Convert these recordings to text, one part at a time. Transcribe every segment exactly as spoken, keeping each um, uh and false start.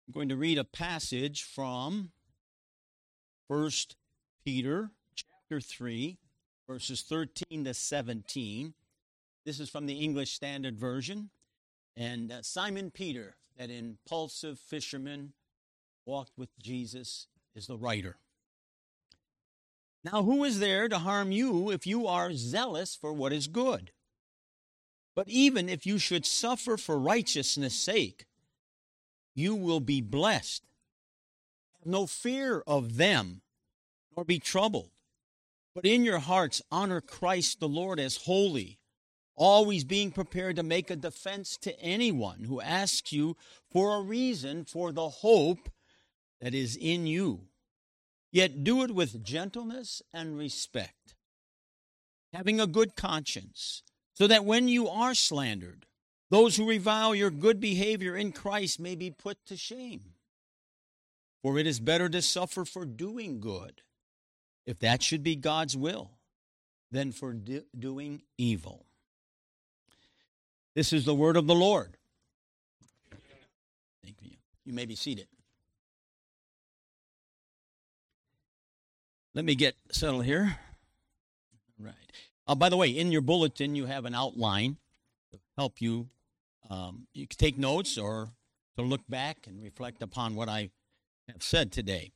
I'm going to read a passage from First Peter chapter three, verses thirteen to seventeen. This is from the English Standard Version. And uh, Simon Peter, that impulsive fisherman, walked with Jesus, is the writer. Now, who is there to harm you if you are zealous for what is good? But even if you should suffer for righteousness' sake, you will be blessed. Have no fear of them, nor be troubled. But in your hearts honor Christ the Lord as holy, always being prepared to make a defense to anyone who asks you for a reason for the hope that is in you. Yet do it with gentleness and respect, having a good conscience, so that when you are slandered, those who revile your good behavior in Christ may be put to shame. For it is better to suffer for doing good, if that should be God's will, than for do- doing evil. This is the word of the Lord. Thank you. You may be seated. Let me get settled here. Right. Uh, by the way, in your bulletin, you have an outline to help you. Um, you can take notes or to look back and reflect upon what I have said today.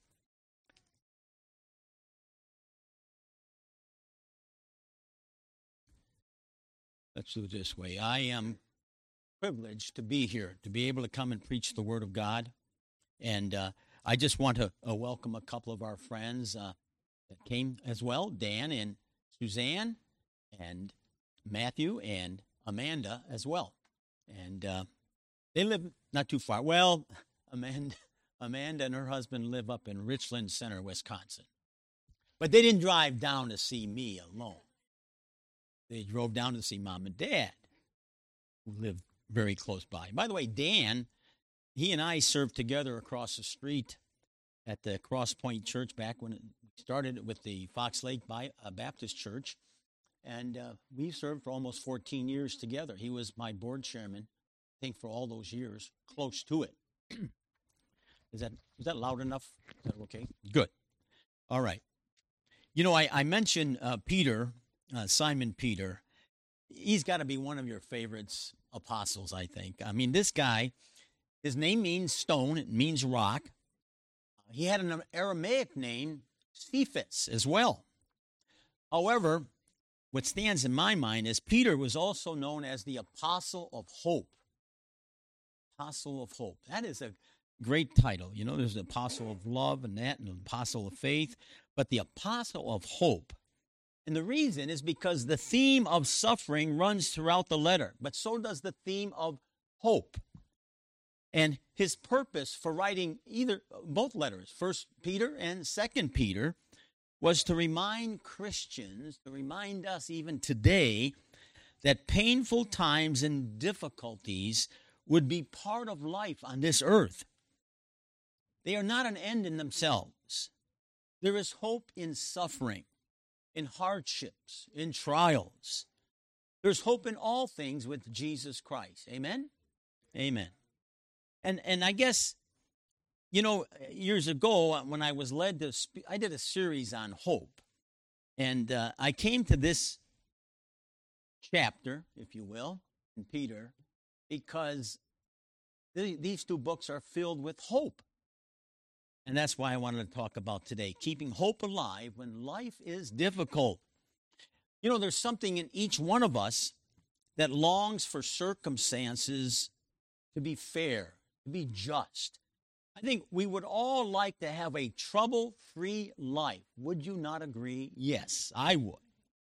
Let's do it this way. I am privileged to be here, to be able to come and preach the Word of God. And uh, I just want to uh, welcome a couple of our friends uh, that came as well, Dan and Suzanne and Matthew and Amanda as well. And uh, they live not too far. Well, Amanda, Amanda and her husband live up in Richland Center, Wisconsin. But they didn't drive down to see me alone. They drove down to see Mom and Dad, who live very close by. By the way, Dan, he and I served together across the street at the Cross Point Church back when it started with the Fox Lake Baptist Church. And uh, we served for almost fourteen years together. He was my board chairman, I think, for all those years, close to it. Is that is that loud enough? Is that okay? Good. All right. You know, I, I mentioned uh, Peter, uh, Simon Peter. He's got to be one of your favorites apostles, I think. I mean, this guy, his name means stone. It means rock. He had an Aramaic name, Cephas, as well. However, what stands in my mind is Peter was also known as the Apostle of Hope. Apostle of Hope. That is a great title. You know, there's the Apostle of Love and that, and the Apostle of Faith, but the Apostle of Hope. And the reason is because the theme of suffering runs throughout the letter, but so does the theme of hope. And his purpose for writing either both letters, First Peter and Second Peter, was to remind Christians, to remind us even today, that painful times and difficulties would be part of life on this earth. They are not an end in themselves. There is hope in suffering, in hardships, in trials. There's hope in all things with Jesus Christ. Amen? Amen. And and I guess, you know, years ago when I was led to speak, I did a series on hope. And uh, I came to this chapter, if you will, in Peter, because th- these two books are filled with hope. And that's why I wanted to talk about today, keeping hope alive when life is difficult. You know, there's something in each one of us that longs for circumstances to be fair, to be just. I think we would all like to have a trouble-free life. Would you not agree? Yes, I would.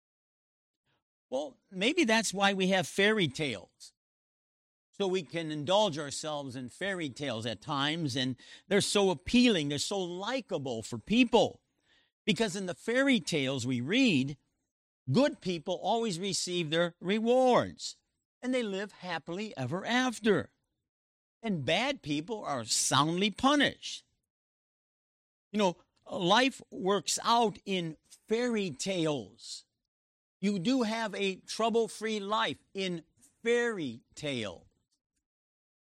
Well, maybe that's why we have fairy tales. So we can indulge ourselves in fairy tales at times, and they're so appealing, they're so likable for people. Because in the fairy tales we read, good people always receive their rewards, and they live happily ever after. And bad people are soundly punished. You know, life works out in fairy tales. You do have a trouble-free life in fairy tales.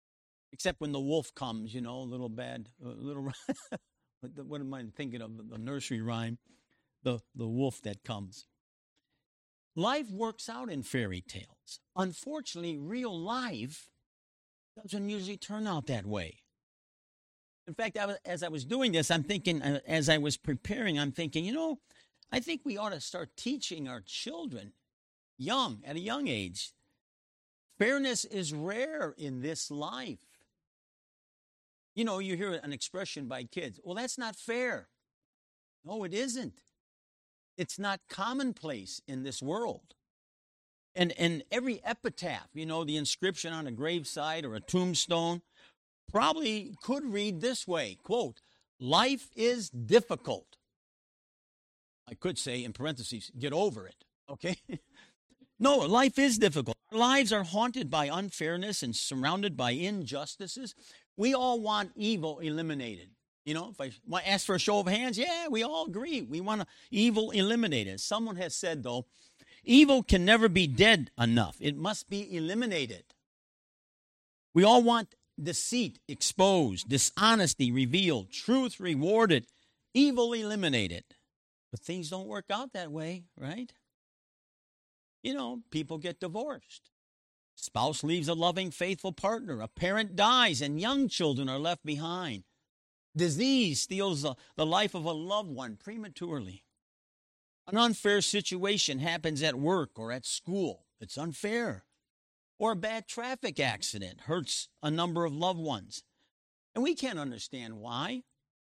Except when the wolf comes, you know, a little bad, a little, what am I thinking of, the nursery rhyme, the, the wolf that comes. Life works out in fairy tales. Unfortunately, real life doesn't usually turn out that way. In fact, I was, as I was doing this, I'm thinking, uh, as I was preparing, I'm thinking, you know, I think we ought to start teaching our children young, at a young age. Fairness is rare in this life. You know, you hear an expression by kids, well, that's not fair. No, it isn't. It's not commonplace in this world. And, and every epitaph, you know, the inscription on a gravesite or a tombstone, probably could read this way, quote, life is difficult. I could say in parentheses, get over it, okay? No, life is difficult. Our lives are haunted by unfairness and surrounded by injustices. We all want evil eliminated. You know, if I want to ask for a show of hands, yeah, we all agree. We want evil eliminated. Someone has said, though, evil can never be dead enough. It must be eliminated. We all want deceit exposed, dishonesty revealed, truth rewarded, evil eliminated. But things don't work out that way, right? You know, people get divorced. Spouse leaves a loving, faithful partner. A parent dies and young children are left behind. Disease steals the, the life of a loved one prematurely. An unfair situation happens at work or at school. It's unfair. Or a bad traffic accident hurts a number of loved ones. And we can't understand why.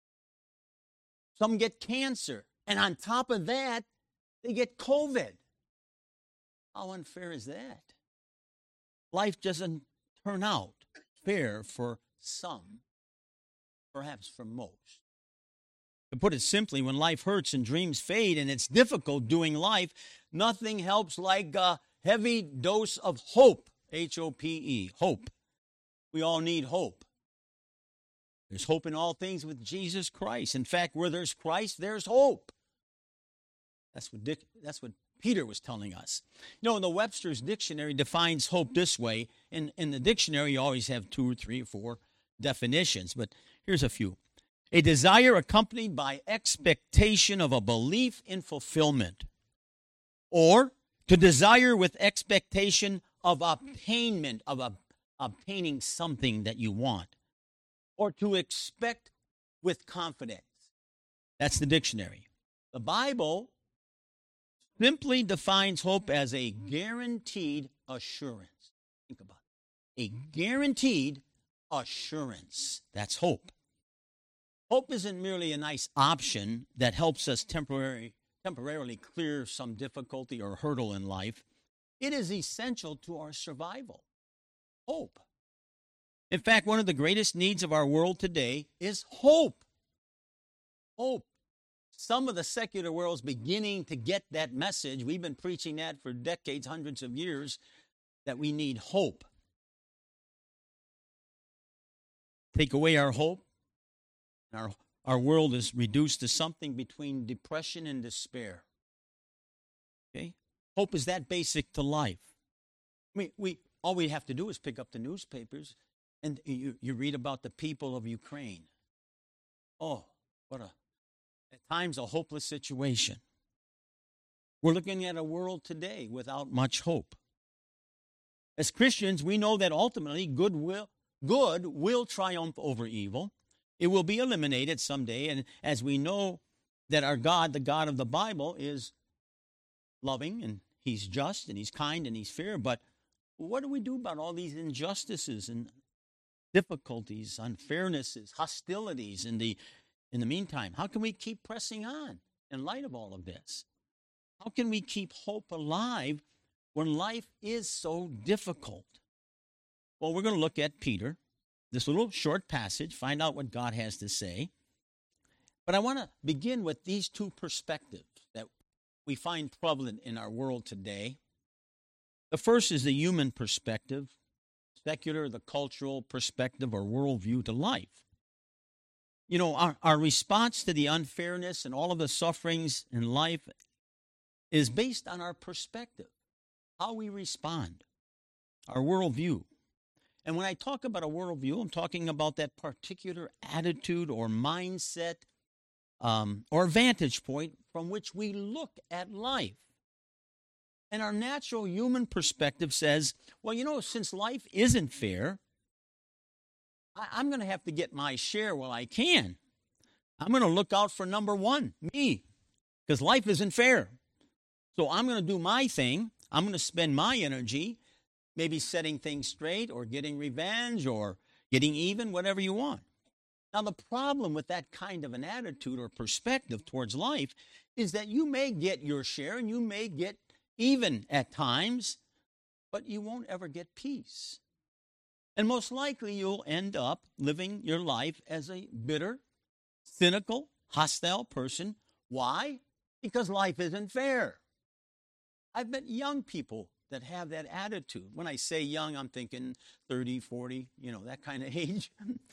Some get cancer. And on top of that, they get COVID. How unfair is that? Life doesn't turn out fair for some, perhaps for most. To put it simply, when life hurts and dreams fade and it's difficult doing life, nothing helps like a heavy dose of hope, H O P E, hope. We all need hope. There's hope in all things with Jesus Christ. In fact, where there's Christ, there's hope. That's what Dick, that's what Peter was telling us. You know, the Webster's Dictionary defines hope this way. In, in the dictionary, you always have two or three or four definitions, but here's a few. A desire accompanied by expectation of a belief in fulfillment, or to desire with expectation of obtainment, of a, obtaining something that you want, or to expect with confidence. That's the dictionary. The Bible simply defines hope as a guaranteed assurance. Think about it. A guaranteed assurance. That's hope. Hope isn't merely a nice option that helps us temporary, temporarily clear some difficulty or hurdle in life. It is essential to our survival. Hope. In fact, one of the greatest needs of our world today is hope. Hope. Some of the secular world is beginning to get that message. We've been preaching that for decades, hundreds of years, that we need hope. Take away our hope, and our, our world is reduced to something between depression and despair. Okay? Hope is that basic to life. I mean, we, all we have to do is pick up the newspapers, and you, you read about the people of Ukraine. Oh, what a... at times, a hopeless situation. We're looking at a world today without much hope. As Christians, we know that ultimately good will, good will triumph over evil. It will be eliminated someday. And as we know that our God, the God of the Bible, is loving and he's just and he's kind and he's fair. But what do we do about all these injustices and difficulties, unfairnesses, hostilities in the In the meantime? How can we keep pressing on in light of all of this? How can we keep hope alive when life is so difficult? Well, we're going to look at Peter, this little short passage, find out what God has to say. But I want to begin with these two perspectives that we find prevalent in our world today. The first is the human perspective, secular, the cultural perspective or worldview to life. You know, our, our response to the unfairness and all of the sufferings in life is based on our perspective, how we respond, our worldview. And when I talk about a worldview, I'm talking about that particular attitude or mindset um, or vantage point from which we look at life. And our natural human perspective says, well, you know, since life isn't fair, I- I'm going to have to get my share while I can. I'm going to look out for number one, me, because life isn't fair. So I'm going to do my thing. I'm going to spend my energy maybe setting things straight or getting revenge or getting even, whatever you want. Now, the problem with that kind of an attitude or perspective towards life is that you may get your share and you may get even at times, but you won't ever get peace. And most likely you'll end up living your life as a bitter, cynical, hostile person. Why? Because life isn't fair. I've met young people that have that attitude. When I say young, I'm thinking thirty, forty, you know, that kind of age.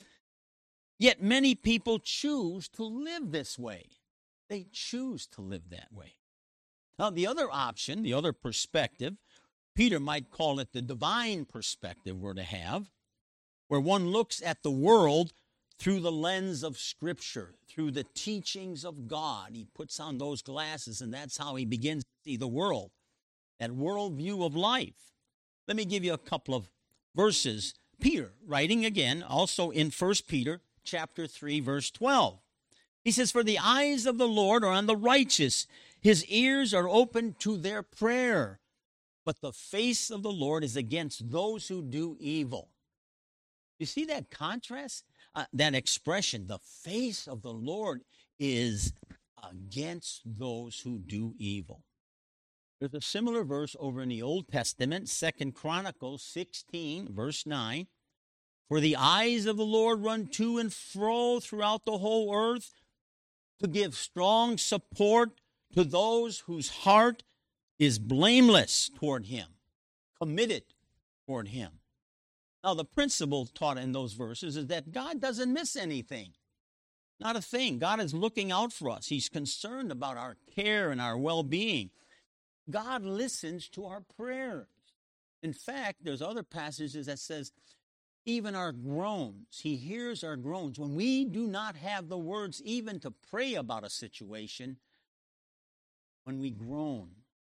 Yet many people choose to live this way. They choose to live that way. Now, the other option, the other perspective, Peter might call it the divine perspective we're to have, where one looks at the world through the lens of Scripture, through the teachings of God. He puts on those glasses, and that's how he begins to see the world, that worldview of life. Let me give you a couple of verses. Peter, writing again, also in First Peter chapter three, verse twelve. He says, for the eyes of the Lord are on the righteous. His ears are open to their prayer. But the face of the Lord is against those who do evil. You see that contrast? Uh, that expression, the face of the Lord is against those who do evil. There's a similar verse over in the Old Testament, Second Chronicles sixteen, verse nine. For the eyes of the Lord run to and fro throughout the whole earth to give strong support to those whose heart is blameless toward him, committed toward him. Now, the principle taught in those verses is that God doesn't miss anything. Not a thing. God is looking out for us. He's concerned about our care and our well-being. God listens to our prayers. In fact, there's other passages that says, even our groans, he hears our groans. When we do not have the words even to pray about a situation, when we groan,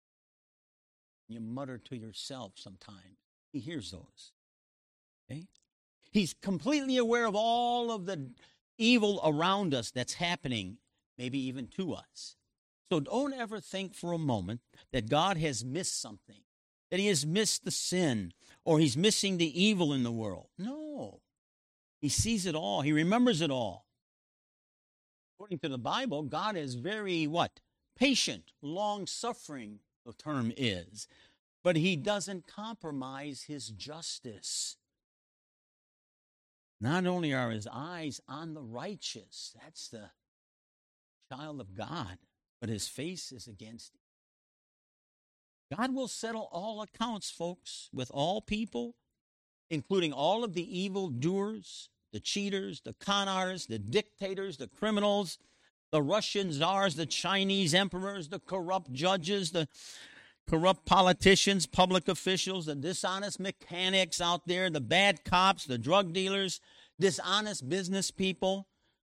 you mutter to yourself sometimes, he hears those. Okay? He's completely aware of all of the evil around us that's happening, maybe even to us. So don't ever think for a moment that God has missed something, that he has missed the sin, or he's missing the evil in the world. No. He sees it all. He remembers it all. According to the Bible, God is very, what? Patient, long-suffering, the term is. But he doesn't compromise his justice. Not only are his eyes on the righteous, that's the child of God, but his face is against it. God will settle all accounts, folks, with all people, including all of the evildoers, the cheaters, the con artists, the dictators, the criminals, the Russian czars, the Chinese emperors, the corrupt judges, the corrupt politicians, public officials, the dishonest mechanics out there, the bad cops, the drug dealers, dishonest business people.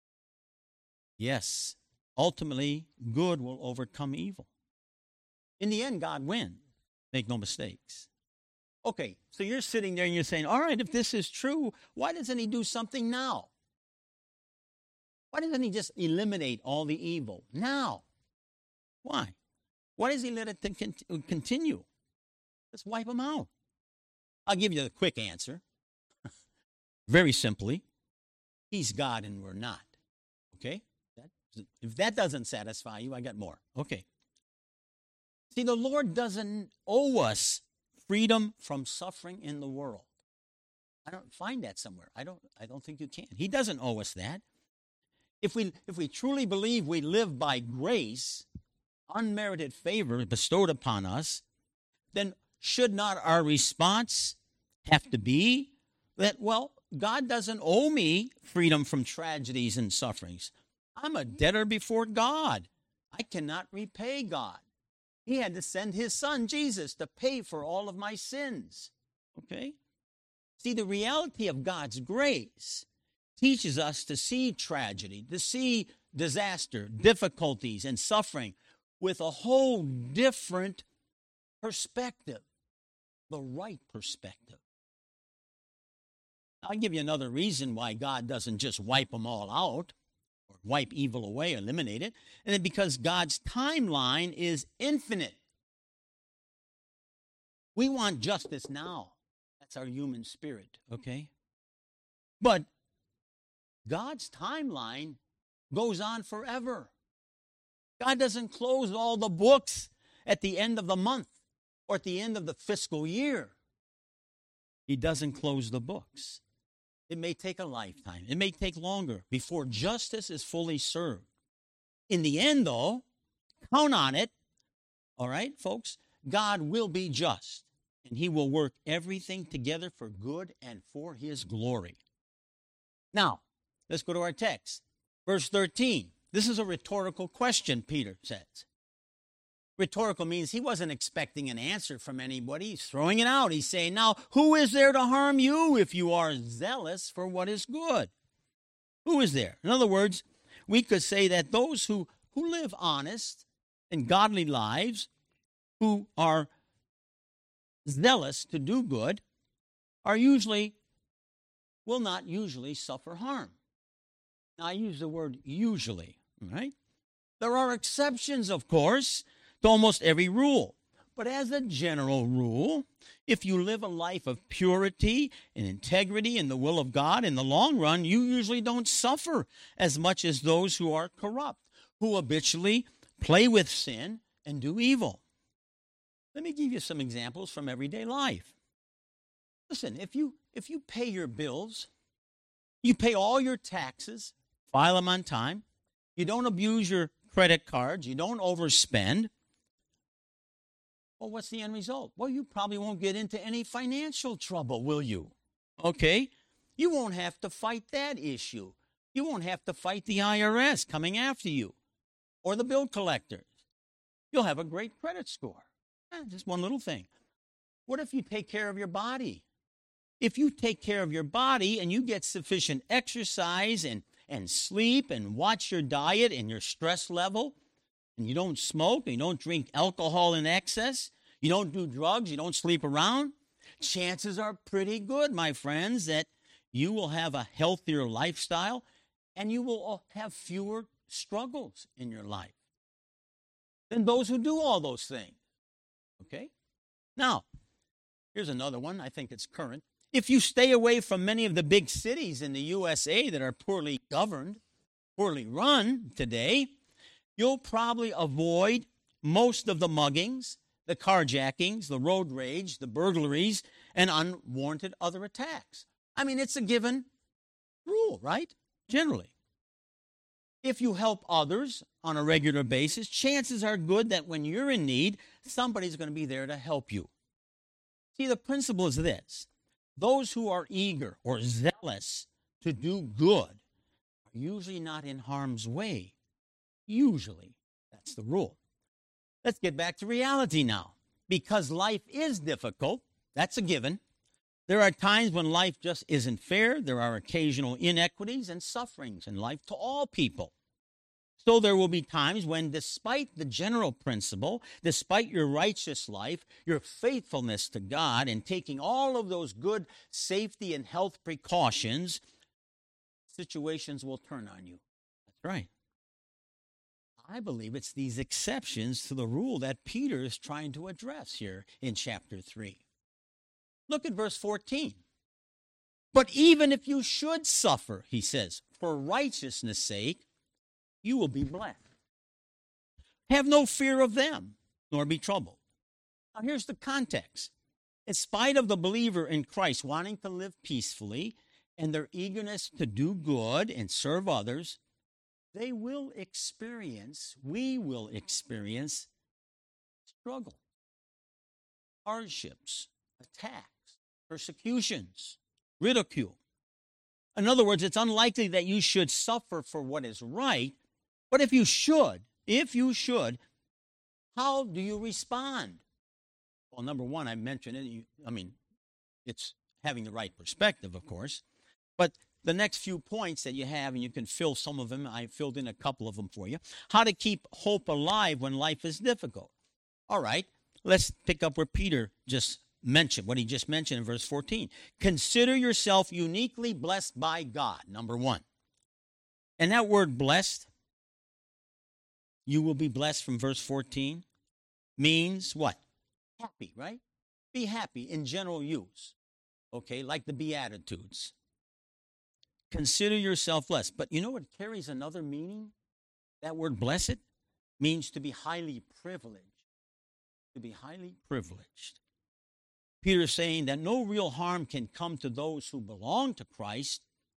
Yes, ultimately, good will overcome evil. In the end, God wins. Make no mistakes. Okay, so you're sitting there and you're saying, all right, if this is true, why doesn't he do something now? Why doesn't he just eliminate all the evil now? Why? Why does he let it continue? Let's wipe them out. I'll give you the quick answer. Very simply, he's God and we're not. Okay? That, if that doesn't satisfy you, I got more. Okay. See, the Lord doesn't owe us freedom from suffering in the world. I don't find that somewhere. I don't I don't think you can. He doesn't owe us that. If we if we truly believe we live by grace, unmerited favor bestowed upon us, then should not our response have to be that, well, God doesn't owe me freedom from tragedies and sufferings. I'm a debtor before God. I cannot repay God. He had to send his son, Jesus, to pay for all of my sins. Okay? See, the reality of God's grace teaches us to see tragedy, to see disaster, difficulties, and suffering with a whole different perspective, the right perspective. I'll give you another reason why God doesn't just wipe them all out or wipe evil away, eliminate it, and it's because God's timeline is infinite. We want justice now. That's our human spirit, okay? But God's timeline goes on forever. God doesn't close all the books at the end of the month or at the end of the fiscal year. He doesn't close the books. It may take a lifetime. It may take longer before justice is fully served. In the end, though, count on it, all right, folks, God will be just, and he will work everything together for good and for his glory. Now, let's go to our text. Verse thirteen. This is a rhetorical question, Peter says. Rhetorical means he wasn't expecting an answer from anybody. He's throwing it out. He's saying, now, who is there to harm you if you are zealous for what is good? Who is there? In other words, we could say that those who, who live honest and godly lives, who are zealous to do good, are usually, will not usually suffer harm. Now, I use the word usually, right? There are exceptions, of course, to almost every rule. But as a general rule, if you live a life of purity and integrity in the will of God, in the long run, you usually don't suffer as much as those who are corrupt, who habitually play with sin and do evil. Let me give you some examples from everyday life. Listen, if you if you pay your bills, you pay all your taxes, file them on time, you don't abuse your credit cards, you don't overspend, well, what's the end result? Well, you probably won't get into any financial trouble, will you? Okay? You won't have to fight that issue. You won't have to fight the I R S coming after you or the bill collectors. You'll have a great credit score. Eh, just one little thing. What if you take care of your body? If you take care of your body and you get sufficient exercise and, and sleep and watch your diet and your stress level, and you don't smoke, and you don't drink alcohol in excess, you don't do drugs, you don't sleep around, chances are pretty good, my friends, that you will have a healthier lifestyle and you will have fewer struggles in your life than those who do all those things. Okay? Now, here's another one. I think it's current. If you stay away from many of the big cities in the U S A that are poorly governed, poorly run today, you'll probably avoid most of the muggings, the carjackings, the road rage, the burglaries, and unwarranted other attacks. I mean, it's a given rule, right? Generally. If you help others on a regular basis, chances are good that when you're in need, somebody's going to be there to help you. See, the principle is this. Those who are eager or zealous to do good are usually not in harm's way. Usually. That's the rule. Let's get back to reality now. Because life is difficult, that's a given. There are times when life just isn't fair. There are occasional inequities and sufferings in life to all people. So there will be times when, despite the general principle, despite your righteous life, your faithfulness to God, and taking all of those good safety and health precautions, situations will turn on you. That's right. I believe it's these exceptions to the rule that Peter is trying to address here in chapter three. Look at verse fourteen. But even if you should suffer, he says, for righteousness' sake, you will be blessed. Have no fear of them, nor be troubled. Now here's the context. In spite of the believer in Christ wanting to live peacefully and their eagerness to do good and serve others, they will experience, we will experience struggle, hardships, attacks, persecutions, ridicule. In other words, it's unlikely that you should suffer for what is right, but if you should, if you should, how do you respond? Well, number one, I mentioned it. You, I mean, it's having the right perspective, of course. But the next few points that you have, and you can fill some of them, I filled in a couple of them for you. How to keep hope alive when life is difficult. All right, let's pick up where Peter just mentioned, what he just mentioned in verse fourteen. Consider yourself uniquely blessed by God, number one. And that word blessed, you will be blessed from verse fourteen, means what? Happy, right? Be happy in general use. Okay, like the Beatitudes. Consider yourself blessed. But you know what carries another meaning? That word blessed means to be highly privileged. To be highly privileged. Peter is saying that no real harm can come to those who belong to Christ.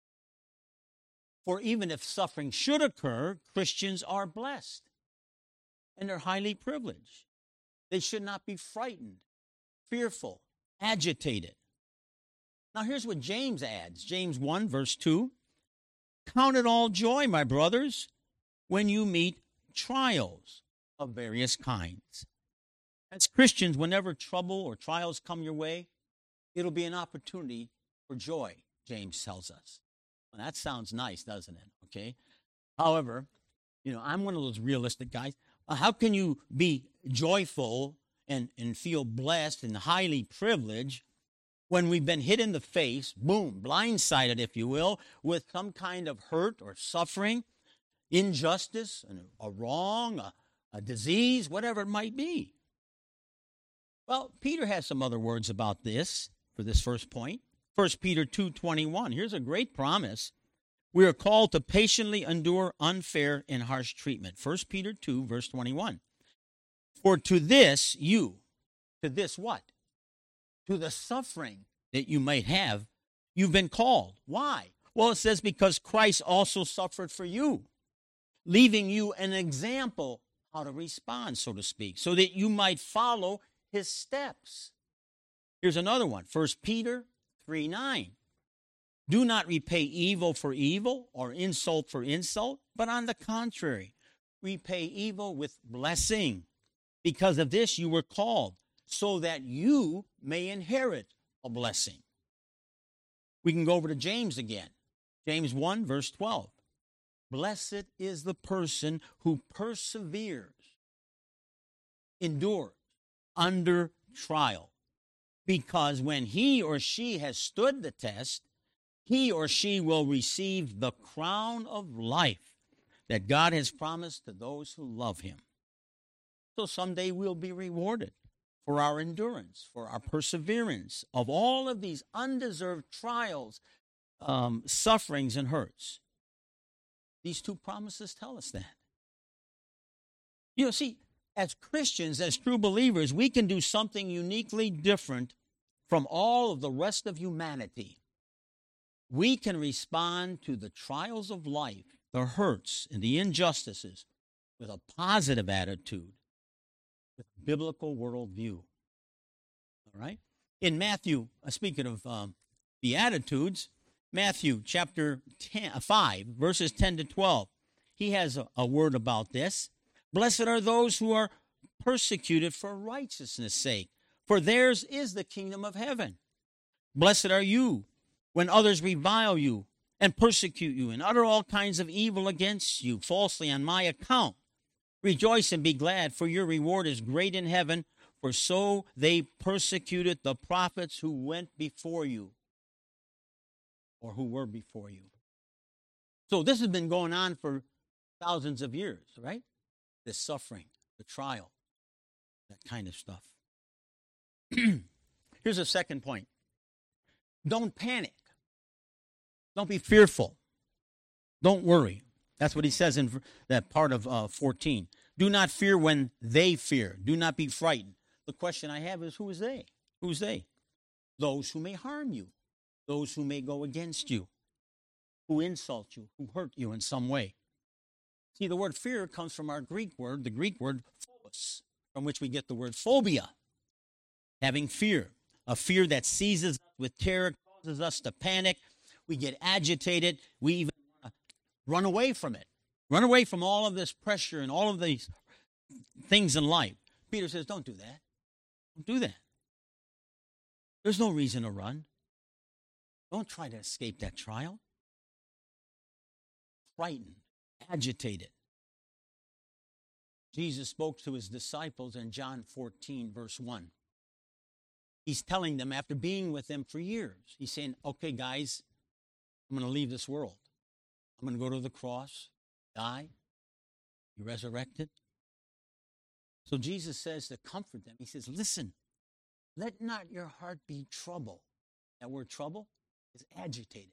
For even if suffering should occur, Christians are blessed. And they're highly privileged. They should not be frightened, fearful, agitated. Now here's what James adds. James one, verse two. Count it all joy, my brothers, when you meet trials of various kinds. As Christians, whenever trouble or trials come your way, it'll be an opportunity for joy, James tells us. Well, that sounds nice, doesn't it? Okay. However, you know, I'm one of those realistic guys. Uh, how can you be joyful and, and feel blessed and highly privileged when we've been hit in the face, boom, blindsided, if you will, with some kind of hurt or suffering, injustice, a wrong, a, a disease, whatever it might be? Well, Peter has some other words about this for this first point. First Peter two twenty-one. Here's a great promise. We are called to patiently endure unfair and harsh treatment. First Peter two, verse twenty-one. For to this you, to this what? To the suffering that you might have, you've been called. Why? Well, it says because Christ also suffered for you, leaving you an example how to respond, so to speak, so that you might follow his steps. Here's another one. First Peter three nine. Do not repay evil for evil or insult for insult, but on the contrary, repay evil with blessing. Because of this you were called, so that you may inherit a blessing. We can go over to James again. James one, verse twelve. Blessed is the person who perseveres, endures under trial, because when he or she has stood the test, he or she will receive the crown of life that God has promised to those who love him. So someday we'll be rewarded for our endurance, for our perseverance of all of these undeserved trials, um, sufferings, and hurts. These two promises tell us that. You know, see, as Christians, as true believers, we can do something uniquely different from all of the rest of humanity. We can respond to the trials of life, the hurts, and the injustices with a positive attitude, with a biblical worldview. All right? In Matthew, uh, speaking of um, Beatitudes, Matthew chapter ten, five, verses ten to twelve, he has a, a word about this. Blessed are those who are persecuted for righteousness' sake, for theirs is the kingdom of heaven. Blessed are you when others revile you and persecute you and utter all kinds of evil against you falsely on my account. Rejoice and be glad, for your reward is great in heaven, for so they persecuted the prophets who went before you, or who were before you. So this has been going on for thousands of years, right? This suffering, the trial, that kind of stuff. Here's a second point. Don't panic. Don't be fearful. Don't worry. That's what he says in that part of uh, fourteen. Do not fear when they fear. Do not be frightened. The question I have is, who is they? Who's they? Those who may harm you. Those who may go against you. Who insult you. Who hurt you in some way. See, the word fear comes from our Greek word, the Greek word phobos, from which we get the word phobia. Having fear. A fear that seizes us with terror, causes us to panic. We get agitated. We even run away from it. Run away from all of this pressure and all of these things in life. Peter says, don't do that. Don't do that. There's no reason to run. Don't try to escape that trial. Frightened, agitated. Jesus spoke to his disciples in John fourteen, verse one. He's telling them, after being with them for years, he's saying, okay, guys, I'm going to leave this world. I'm going to go to the cross, die, be resurrected. So Jesus says to comfort them, he says, listen, let not your heart be troubled. That word trouble is agitated,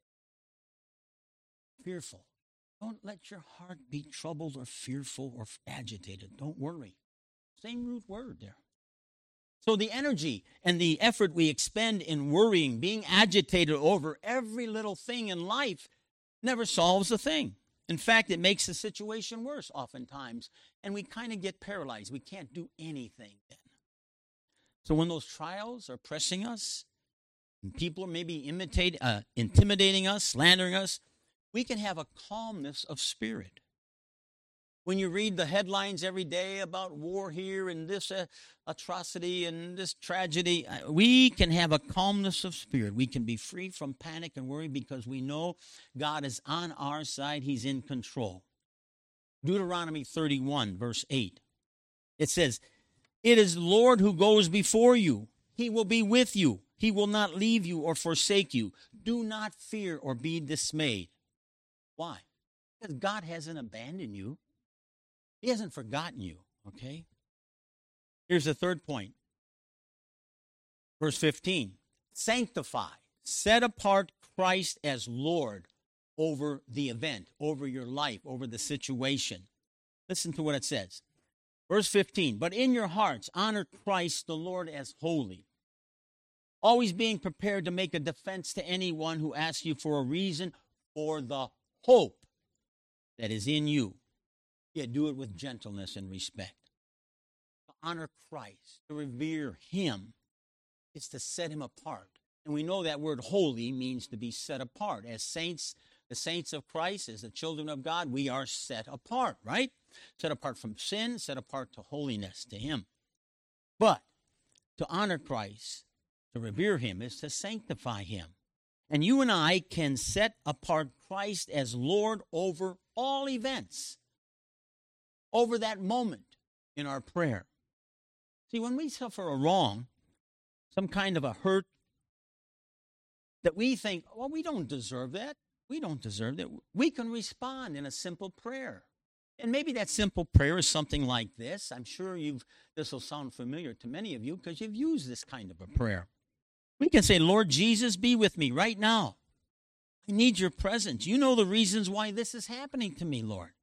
fearful. Don't let your heart be troubled or fearful or agitated. Don't worry. Same root word there. So the energy and the effort we expend in worrying, being agitated over every little thing in life never solves the thing. In fact, it makes the situation worse oftentimes, and we kind of get paralyzed. We can't do anything then. So when those trials are pressing us, and people are maybe imitate, uh, intimidating us, slandering us, we can have a calmness of spirit. When you read the headlines every day about war here and this uh, atrocity and this tragedy, uh, we can have a calmness of spirit. We can be free from panic and worry because we know God is on our side. He's in control. Deuteronomy thirty-one, verse eight. It says, it is the Lord who goes before you. He will be with you. He will not leave you or forsake you. Do not fear or be dismayed. Why? Because God hasn't abandoned you. He hasn't forgotten you, okay? Here's the third point. Verse fifteen. Sanctify. Set apart Christ as Lord over the event, over your life, over the situation. Listen to what it says. Verse fifteen. But in your hearts, honor Christ the Lord as holy, always being prepared to make a defense to anyone who asks you for a reason for the hope that is in you. Yet do it with gentleness and respect. To honor Christ, to revere him, is to set him apart. And we know that word holy means to be set apart. As saints, the saints of Christ, as the children of God, we are set apart, right? Set apart from sin, set apart to holiness, to him. But to honor Christ, to revere him, is to sanctify him. And you and I can set apart Christ as Lord over all events, over that moment in our prayer. See, when we suffer a wrong, some kind of a hurt, that we think, well, we don't deserve that. We don't deserve that. We can respond in a simple prayer. And maybe that simple prayer is something like this. I'm sure you've this will sound familiar to many of you because you've used this kind of a prayer. We can say, Lord Jesus, be with me right now. I need your presence. You know the reasons why this is happening to me, Lord.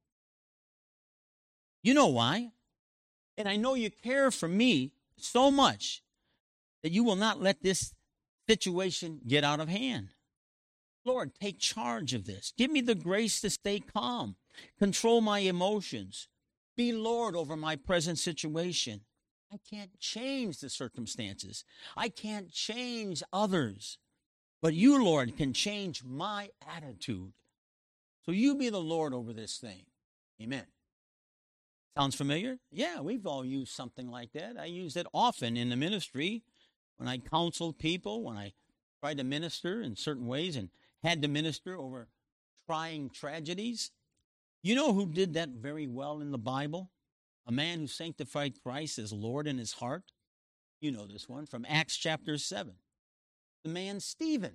You know why. And I know you care for me so much that you will not let this situation get out of hand. Lord, take charge of this. Give me the grace to stay calm. Control my emotions. Be Lord over my present situation. I can't change the circumstances. I can't change others. But you, Lord, can change my attitude. So you be the Lord over this thing. Amen. Sounds familiar? Yeah, we've all used something like that. I use it often in the ministry when I counseled people, when I tried to minister in certain ways and had to minister over trying tragedies. You know who did that very well in the Bible? A man who sanctified Christ as Lord in his heart. You know this one from Acts chapter seven. The man Stephen.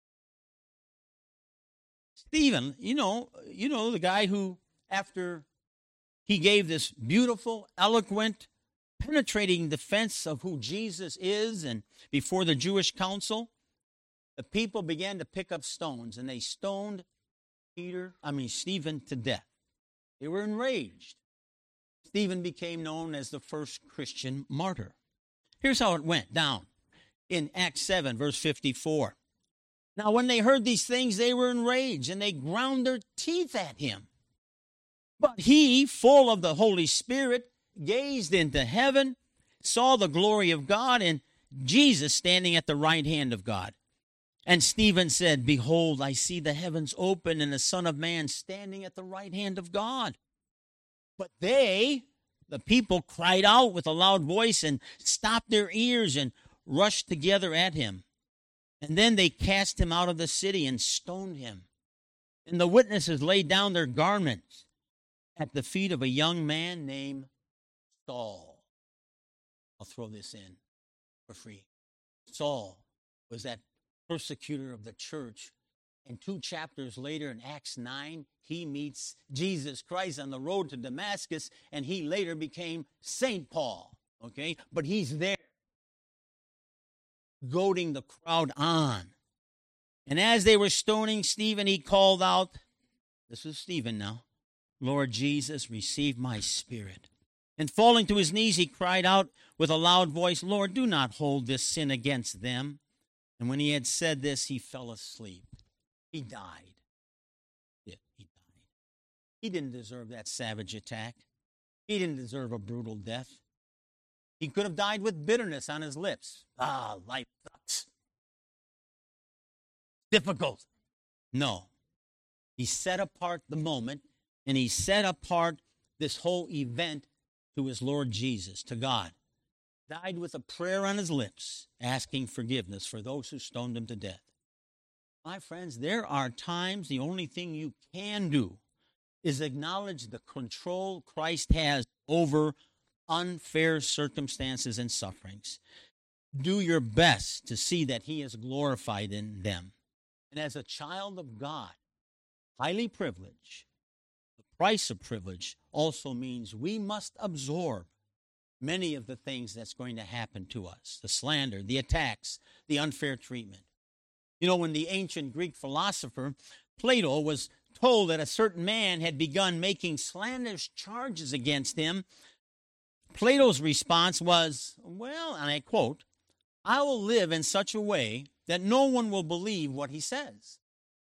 Stephen, you know, you know the guy who, after he gave this beautiful, eloquent, penetrating defense of who Jesus is, and before the Jewish council, the people began to pick up stones, and they stoned Peter, I mean Stephen, to death. They were enraged. Stephen became known as the first Christian martyr. Here's how it went down in Acts seven, verse fifty-four. Now, when they heard these things, they were enraged, and they ground their teeth at him. But he, full of the Holy Spirit, gazed into heaven, saw the glory of God, and Jesus standing at the right hand of God. And Stephen said, Behold, I see the heavens open and the Son of Man standing at the right hand of God. But they, the people, cried out with a loud voice and stopped their ears and rushed together at him. And then they cast him out of the city and stoned him. And the witnesses laid down their garments at the feet of a young man named Saul. I'll throw this in for free. Saul was that persecutor of the church. And two chapters later in Acts nine, he meets Jesus Christ on the road to Damascus, and he later became Saint Paul. Okay? But he's there, goading the crowd on. And as they were stoning Stephen, he called out, this is Stephen now, Lord Jesus, receive my spirit. And falling to his knees, he cried out with a loud voice, Lord, do not hold this sin against them. And when he had said this, he fell asleep. He died. Yeah, he died. He didn't deserve that savage attack. He didn't deserve a brutal death. He could have died with bitterness on his lips. Ah, life sucks. Difficult. No. He set apart the moment, and he set apart this whole event to his Lord Jesus, to God. Died with a prayer on his lips, asking forgiveness for those who stoned him to death. My friends, there are times the only thing you can do is acknowledge the control Christ has over unfair circumstances and sufferings. Do your best to see that he is glorified in them. And as a child of God, highly privileged, the price of privilege also means we must absorb many of the things that's going to happen to us, the slander, the attacks, the unfair treatment. You know, when the ancient Greek philosopher Plato was told that a certain man had begun making slanderous charges against him, Plato's response was, well, and I quote, I will live in such a way that no one will believe what he says.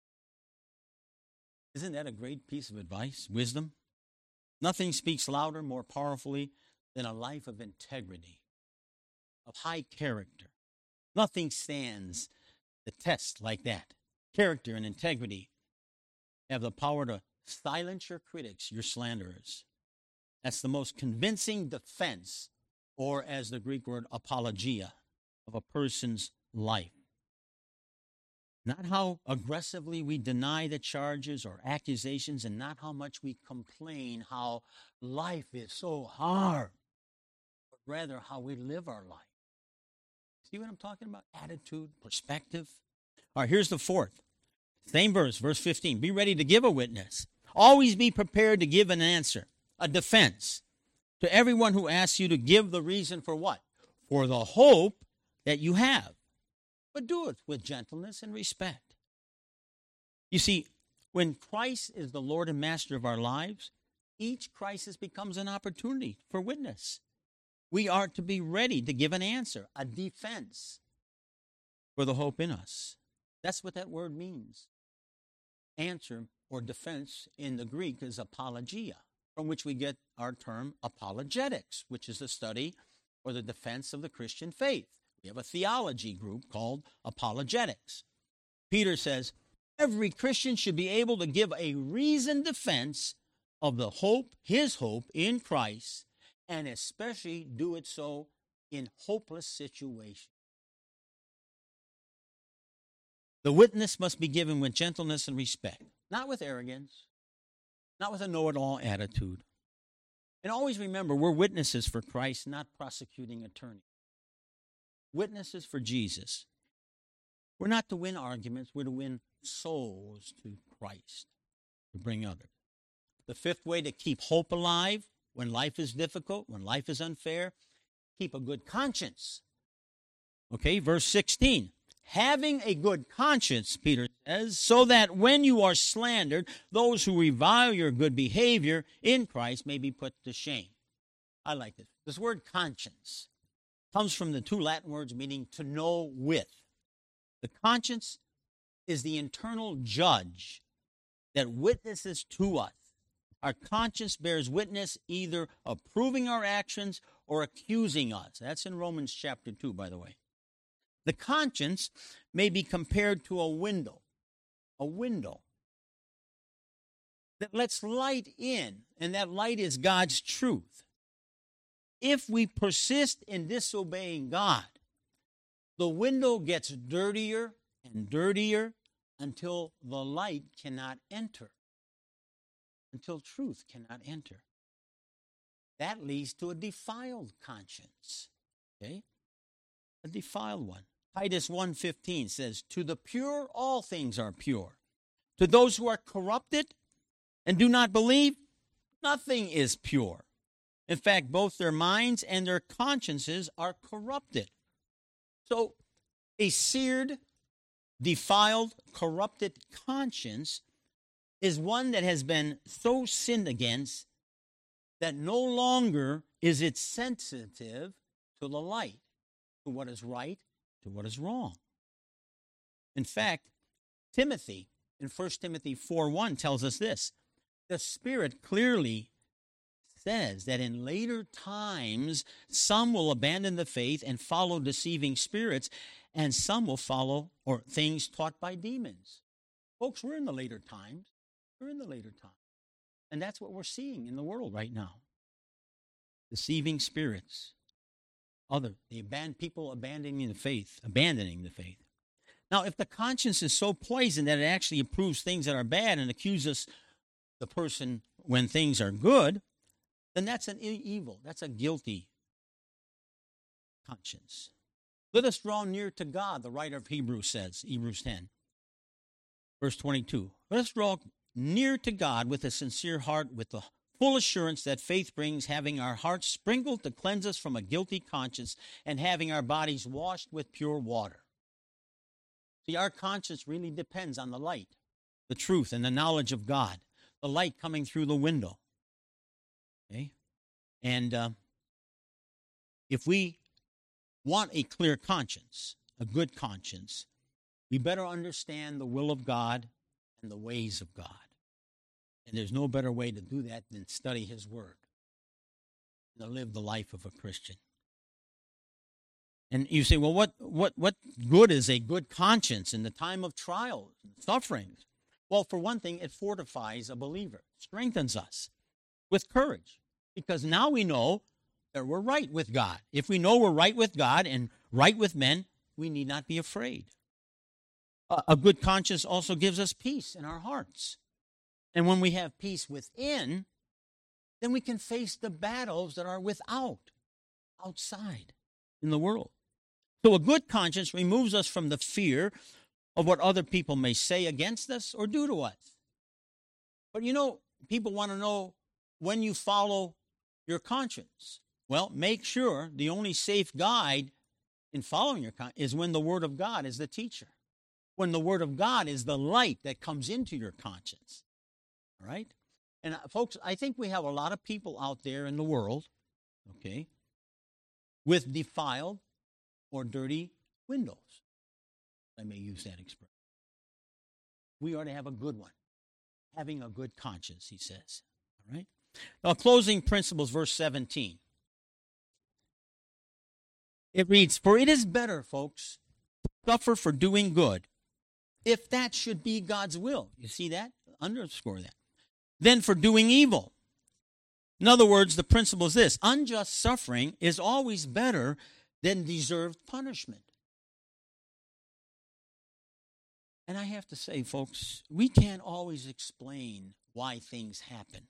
Isn't that a great piece of advice, wisdom? Nothing speaks louder, more powerfully than a life of integrity, of high character. Nothing stands the test like that. Character and integrity have the power to silence your critics, your slanderers. That's the most convincing defense, or as the Greek word apologia, of a person's life. Not how aggressively we deny the charges or accusations, and not how much we complain how life is so hard, but rather how we live our life. See what I'm talking about? Attitude, perspective. All right, here's the fourth. Same verse, verse fifteen. Be ready to give a witness. Always be prepared to give an answer, a defense, to everyone who asks you to give the reason for what? For the hope that you have. But do it with gentleness and respect. You see, when Christ is the Lord and Master of our lives, each crisis becomes an opportunity for witness. We are to be ready to give an answer, a defense for the hope in us. That's what that word means. Answer or defense in the Greek is apologia, from which we get our term apologetics, which is the study or the defense of the Christian faith. We have a theology group called apologetics. Peter says, every Christian should be able to give a reasoned defense of the hope, his hope in Christ, and especially do it so in hopeless situations. The witness must be given with gentleness and respect, not with arrogance, not with a know-it-all attitude. And always remember, we're witnesses for Christ, not prosecuting attorneys. Witnesses for Jesus. We're not to win arguments, we're to win souls to Christ, to bring others. The fifth way to keep hope alive when life is difficult, when life is unfair, keep a good conscience. Okay, verse sixteen. Having a good conscience, Peter says, so that when you are slandered, those who revile your good behavior in Christ may be put to shame. I like this. This word conscience comes from the two Latin words meaning to know with. The conscience is the internal judge that witnesses to us. Our conscience bears witness either approving our actions or accusing us. That's in Romans chapter two, by the way. The conscience may be compared to a window, a window that lets light in, and that light is God's truth. If we persist in disobeying God, the window gets dirtier and dirtier until the light cannot enter, until truth cannot enter. That leads to a defiled conscience, okay? A defiled one. Titus one fifteen says, to the pure, all things are pure. To those who are corrupted and do not believe, nothing is pure. In fact, both their minds and their consciences are corrupted. So, a seared, defiled, corrupted conscience is one that has been so sinned against that no longer is it sensitive to the light, to what is right, to what is wrong. In fact, Timothy, in First Timothy four one, tells us this. The Spirit clearly says that in later times, some will abandon the faith and follow deceiving spirits, and some will follow or things taught by demons. Folks, we're in the later times. We're in the later times. And that's what we're seeing in the world right now. Deceiving spirits. Other, the aban- people abandoning the faith, abandoning the faith. Now, if the conscience is so poisoned that it actually approves things that are bad and accuses the person when things are good, then that's an evil. That's a guilty conscience. Let us draw near to God, the writer of Hebrews says, Hebrews ten, verse twenty-two. Let us draw near to God with a sincere heart, with the full assurance that faith brings, having our hearts sprinkled to cleanse us from a guilty conscience and having our bodies washed with pure water. See, our conscience really depends on the light, the truth, and the knowledge of God, the light coming through the window. Okay? And uh, if we want a clear conscience, a good conscience, we better understand the will of God and the ways of God. And there's no better way to do that than study His Word and to live the life of a Christian. And you say, well, what, what, what good is a good conscience in the time of trials and sufferings? Well, for one thing, it fortifies a believer, strengthens us with courage, because now we know that we're right with God. If we know we're right with God and right with men, we need not be afraid. A, a good conscience also gives us peace in our hearts. And when we have peace within, then we can face the battles that are without, outside in the world. So a good conscience removes us from the fear of what other people may say against us or do to us. But you know, people want to know when you follow your conscience. Well, make sure the only safe guide in following your conscience is when the Word of God is the teacher. When the Word of God is the light that comes into your conscience. All right? And uh, folks, I think we have a lot of people out there in the world, okay, with defiled or dirty windows. I may use that expression. We ought to have a good one. Having a good conscience, he says. All right? Now, closing principles, verse seventeen. It reads, for it is better, folks, to suffer for doing good, if that should be God's will. You see that? Underscore that. Than for doing evil. In other words, the principle is this: unjust suffering is always better than deserved punishment. And I have to say, folks, we can't always explain why things happen.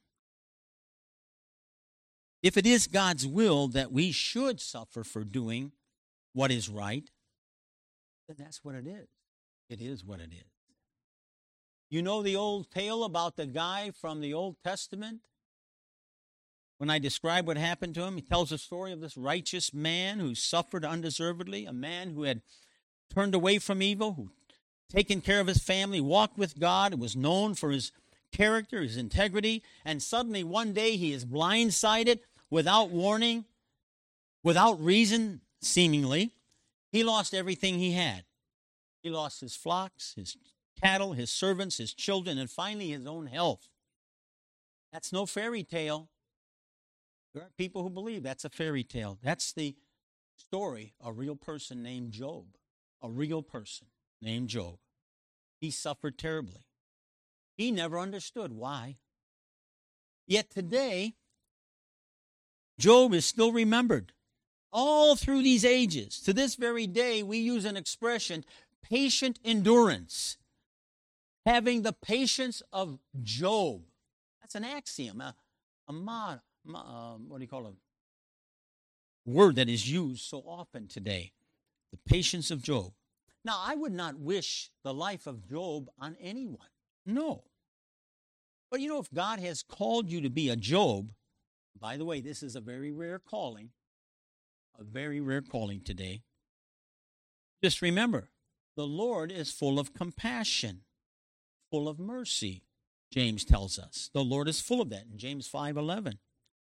If it is God's will that we should suffer for doing what is right, then that's what it is. It is what it is. You know the old tale about the guy from the Old Testament? When I describe what happened to him, he tells the story of this righteous man who suffered undeservedly, a man who had turned away from evil, who taken care of his family, walked with God, and was known for his character, his integrity, and suddenly one day he is blindsided without warning, without reason, seemingly. He lost everything he had. He lost his flocks, his cattle, his servants, his children, and finally his own health. That's no fairy tale. There are people who believe that's a fairy tale. That's the story of a real person named Job. A real person named Job. He suffered terribly. He never understood why. Yet today, Job is still remembered. All through these ages, to this very day, we use an expression, patient endurance, having the patience of Job. That's an axiom, a, a mod, uh, what do you call it? Word that is used so often today. The patience of Job. Now, I would not wish the life of Job on anyone. No. But you know, if God has called you to be a Job, by the way, this is a very rare calling, a very rare calling today. Just remember, the Lord is full of compassion, full of mercy, James tells us. The Lord is full of that in James five eleven.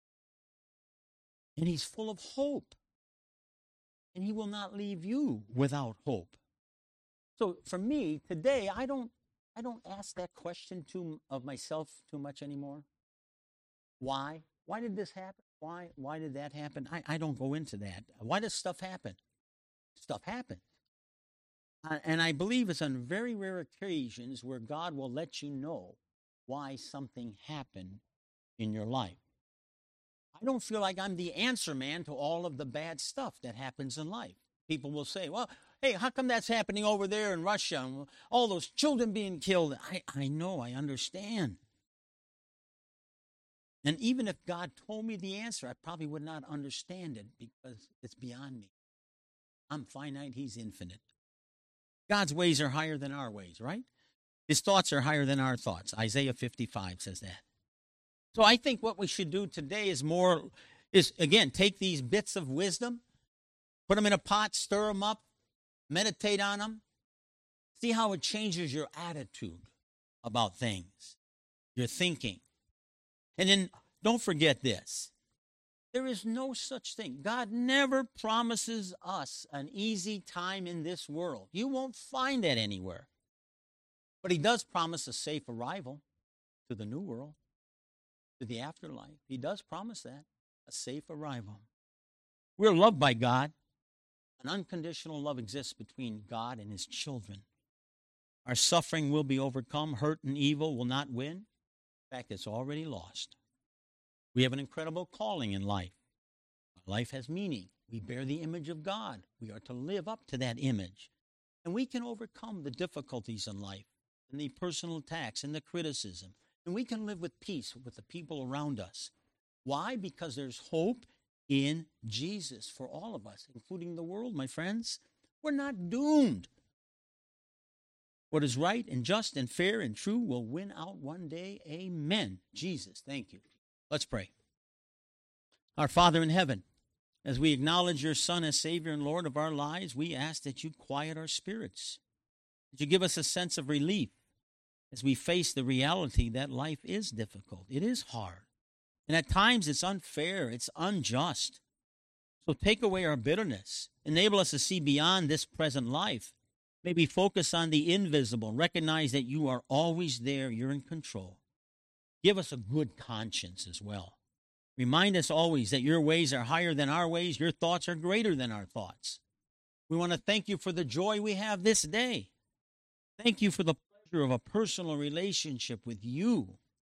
And he's full of hope. And he will not leave you without hope. So for me, today, I don't I don't ask that question too, of myself too much anymore. Why? Why did this happen? Why Why did that happen? I, I don't go into that. Why does stuff happen? Stuff happens. Uh, and I believe it's on very rare occasions where God will let you know why something happened in your life. I don't feel like I'm the answer man to all of the bad stuff that happens in life. People will say, well, hey, how come that's happening over there in Russia? And all those children being killed. I, I know, I understand. And even if God told me the answer, I probably would not understand it because it's beyond me. I'm finite, he's infinite. God's ways are higher than our ways, right? His thoughts are higher than our thoughts. Isaiah fifty-five says that. So I think what we should do today is more, is again, take these bits of wisdom, put them in a pot, stir them up, meditate on them, see how it changes your attitude about things, your thinking. And then don't forget this. There is no such thing. God never promises us an easy time in this world. You won't find that anywhere. But he does promise a safe arrival to the new world, to the afterlife. He does promise that, a safe arrival. We're loved by God. An unconditional love exists between God and his children. Our suffering will be overcome. Hurt and evil will not win. In fact, it's already lost. We have an incredible calling in life. Our life has meaning. We bear the image of God. We are to live up to that image. And we can overcome the difficulties in life and the personal attacks and the criticism. And we can live with peace with the people around us. Why? Because there's hope in Jesus for all of us, including the world, my friends. We're not doomed. What is right and just and fair and true will win out one day. Amen. Jesus, thank you. Let's pray. Our Father in heaven, as we acknowledge your Son as Savior and Lord of our lives, we ask that you quiet our spirits, that you give us a sense of relief as we face the reality that life is difficult. It is hard. And at times it's unfair. It's unjust. So take away our bitterness. Enable us to see beyond this present life. Maybe focus on the invisible. Recognize that you are always there. You're in control. Give us a good conscience as well. Remind us always that your ways are higher than our ways. Your thoughts are greater than our thoughts. We want to thank you for the joy we have this day. Thank you for the pleasure of a personal relationship with you.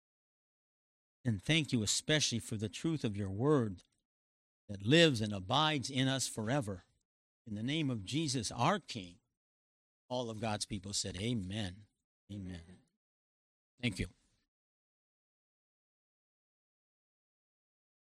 And thank you especially for the truth of your word that lives and abides in us forever. In the name of Jesus, our King, all of God's people said, amen. Amen. Thank you.